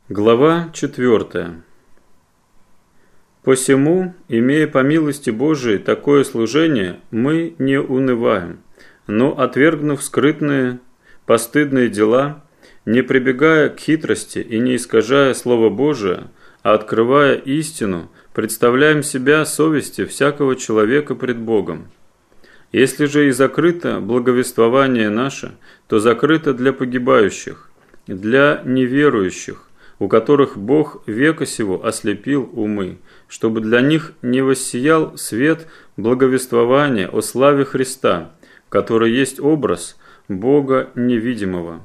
Глава 4. «Посему, имея по милости Божией такое служение, мы не унываем, но, отвергнув скрытные, постыдные дела, не прибегая к хитрости и не искажая Слово Божие, а открывая истину, представляем себя совести всякого человека пред Богом. Если же и закрыто благовествование наше, то закрыто для погибающих, для неверующих, у которых Бог века сего ослепил умы, чтобы для них не воссиял свет благовествования о славе Христа, который есть образ Бога невидимого.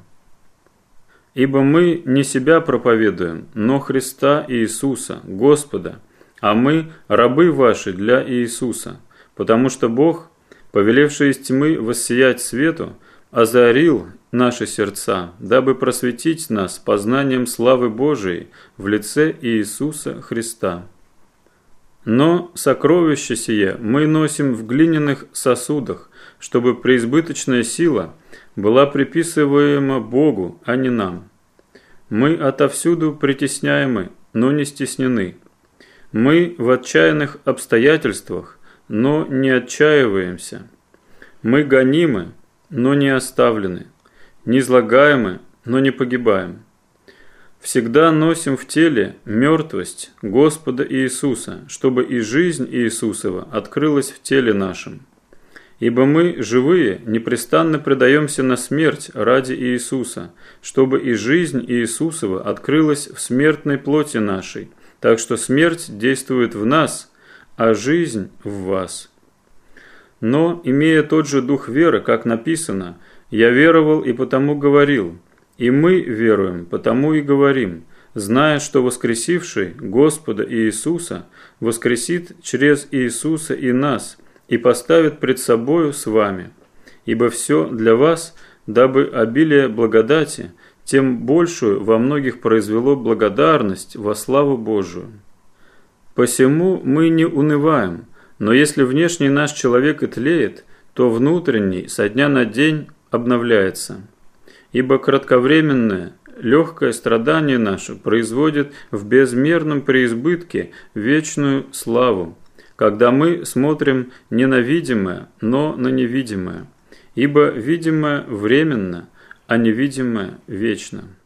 Ибо мы не себя проповедуем, но Христа Иисуса, Господа, а мы рабы ваши для Иисуса, потому что Бог, повелевший из тьмы воссиять свету, озарил наши сердца, дабы просветить нас познанием славы Божией в лице Иисуса Христа. Но сокровище сие мы носим в глиняных сосудах, чтобы преизбыточная сила была приписываема Богу, а не нам. Мы отовсюду притесняемы, но не стеснены. Мы в отчаянных обстоятельствах, но не отчаиваемся. Мы гонимы, но не оставлены, низлагаемы, но не погибаем. Всегда носим в теле мертвость Господа Иисуса, чтобы и жизнь Иисусова открылась в теле нашем. Ибо мы, живые, непрестанно предаемся на смерть ради Иисуса, чтобы и жизнь Иисусова открылась в смертной плоти нашей, так что смерть действует в нас, а жизнь в вас. Но, имея тот же дух веры, как написано, «Я веровал и потому говорил», и мы веруем, потому и говорим, зная, что воскресивший Господа Иисуса воскресит через Иисуса и нас, и поставит пред собою с вами. Ибо все для вас, дабы обилие благодати, тем большую во многих произвело благодарность во славу Божию. Посему мы не унываем, но если внешний наш человек и тлеет, то внутренний со дня на день обновляется. Ибо кратковременное, легкое страдание наше производит в безмерном преизбытке вечную славу, когда мы смотрим не на видимое, но на невидимое. Ибо видимое временно, а невидимое вечно.